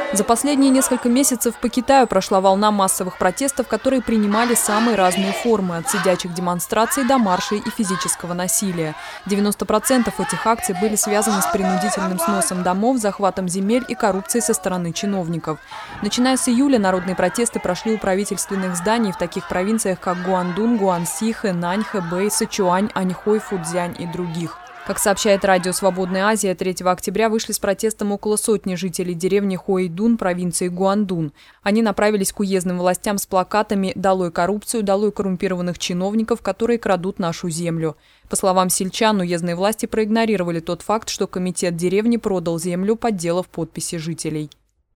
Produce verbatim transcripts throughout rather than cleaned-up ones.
За последние несколько месяцев по Китаю прошла волна массовых протестов, которые принимали самые разные формы – от сидячих демонстраций до маршей и физического насилия. девяносто процентов этих акций были связаны с принудительным сносом домов, захватом земель и коррупцией со стороны чиновников. Начиная с июля народные протесты прошли у правительственных зданий в таких провинциях, как Гуандун, Гуанси, Хэнань, Хэбэй, Сычуань, Аньхой, Фудзянь и других. Как сообщает радио «Свободная Азия», третьего октября вышли с протестом около сотни жителей деревни Хуэйдун провинции Гуандун. Они направились к уездным властям с плакатами «Долой коррупцию, долой коррумпированных чиновников, которые крадут нашу землю». По словам сельчан, уездные власти проигнорировали тот факт, что комитет деревни продал землю, подделав подписи жителей.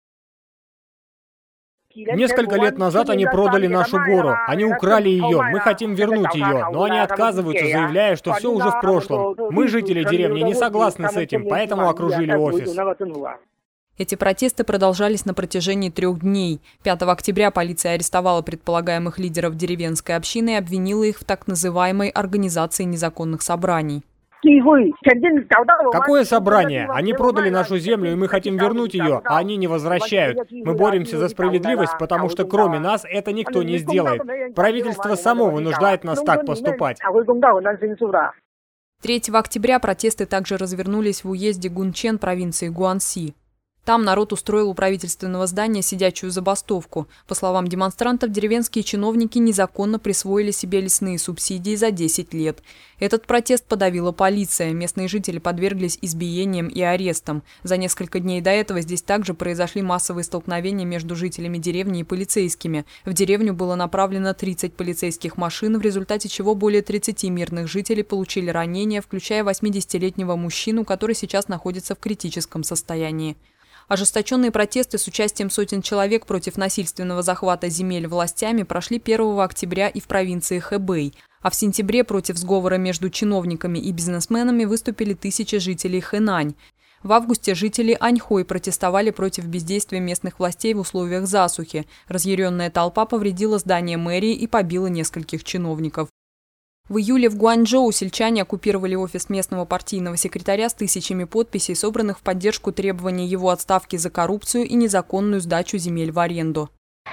Несколько лет назад они продали нашу гору, они украли ее, мы хотим вернуть ее, но они отказываются, заявляя, что все уже в прошлом. Мы, жители деревни, не согласны с этим, поэтому окружили офис. Эти протесты продолжались на протяжении трех дней. пятого октября полиция арестовала предполагаемых лидеров деревенской общины и обвинила их в так называемой организации незаконных собраний. Какое собрание? Они продали нашу землю, и мы хотим вернуть ее, а они не возвращают. Мы боремся за справедливость, потому что кроме нас это никто не сделает. Правительство само вынуждает нас так поступать. третьего октября протесты также развернулись в уезде Гунчэн провинции Гуанси. Там народ устроил у правительственного здания сидячую забастовку. По словам демонстрантов, деревенские чиновники незаконно присвоили себе лесные субсидии за десять лет. Этот протест подавила полиция. Местные жители подверглись избиениям и арестам. За несколько дней до этого здесь также произошли массовые столкновения между жителями деревни и полицейскими. В деревню было направлено тридцать полицейских машин, в результате чего более тридцати мирных жителей получили ранения, включая восьмидесятилетнего мужчину, который сейчас находится в критическом состоянии. Ожесточенные протесты с участием сотен человек против насильственного захвата земель властями прошли первого октября и в провинции Хэбэй. А в сентябре против сговора между чиновниками и бизнесменами выступили тысячи жителей Хэнань. В августе жители Аньхой протестовали против бездействия местных властей в условиях засухи. Разъяренная толпа повредила здание мэрии и побила нескольких чиновников. В июле в Гуанчжоу сельчане оккупировали офис местного партийного секретаря с тысячами подписей, собранных в поддержку требований его отставки за коррупцию и незаконную сдачу земель в аренду.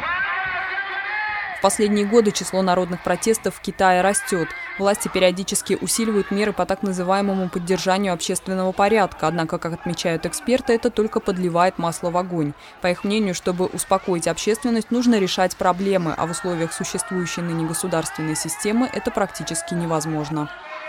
В последние годы число народных протестов в Китае растет. Власти периодически усиливают меры по так называемому поддержанию общественного порядка. Однако, как отмечают эксперты, это только подливает масло в огонь. По их мнению, чтобы успокоить общественность, нужно решать проблемы, а в условиях существующей ныне государственной системы это практически невозможно.